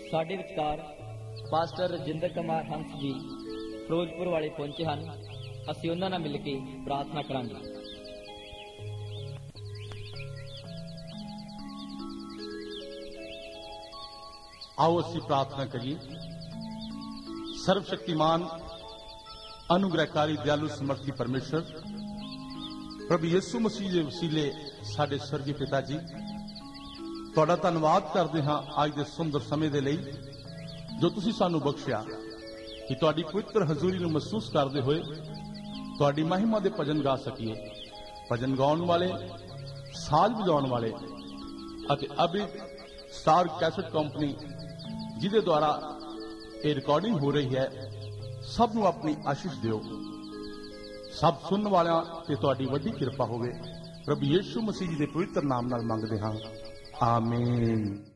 ਸਾਡੇ ਵਿਚਕਾਰ ਪਾਸਟਰ ਰਜਿੰਦਰ ਕੁਮਾਰ ਹੰਸ ਜੀ ਫਿਰੋਜ਼ਪੁਰ ਵਾਲੇ ਪਹੁੰਚੇ ਹਨ। ਅਸੀਂ ਉਹਨਾਂ ਨਾਲ ਮਿਲ ਕੇ ਪ੍ਰਾਰਥਨਾ ਕਰਾਂਗੇ। आओ असी प्रार्थना करिए। सर्वशक्तिमान अनुग्रहकारी दयालु समर्थी परमेश्वर प्रभु यीशु मसीह के वसीले साडे स्वर्गीय पिता जी, तुहाडा धन्नवाद करते हाँ अज के सुंदर समय के लिए जो तुसीं सानू बख्शिया कि तुहाडी पवित्र हजूरी नूं महसूस करते हुए तुहाडी महिमा के भजन गा सकीए। भजन गाउण वाले, साज बजाउण वाले अते अभी स्टार कैसेट कंपनी जिहदे द्वारा ये रिकॉर्डिंग हो रही है, सब नूं अपनी आशीष दिओ। सब सुनने वालियां ते तुहाडी वड्डी किरपा होवे। प्रभु यीशु मसीह जी दे पवित्र नाम नाल मंगदे हां, आमीन।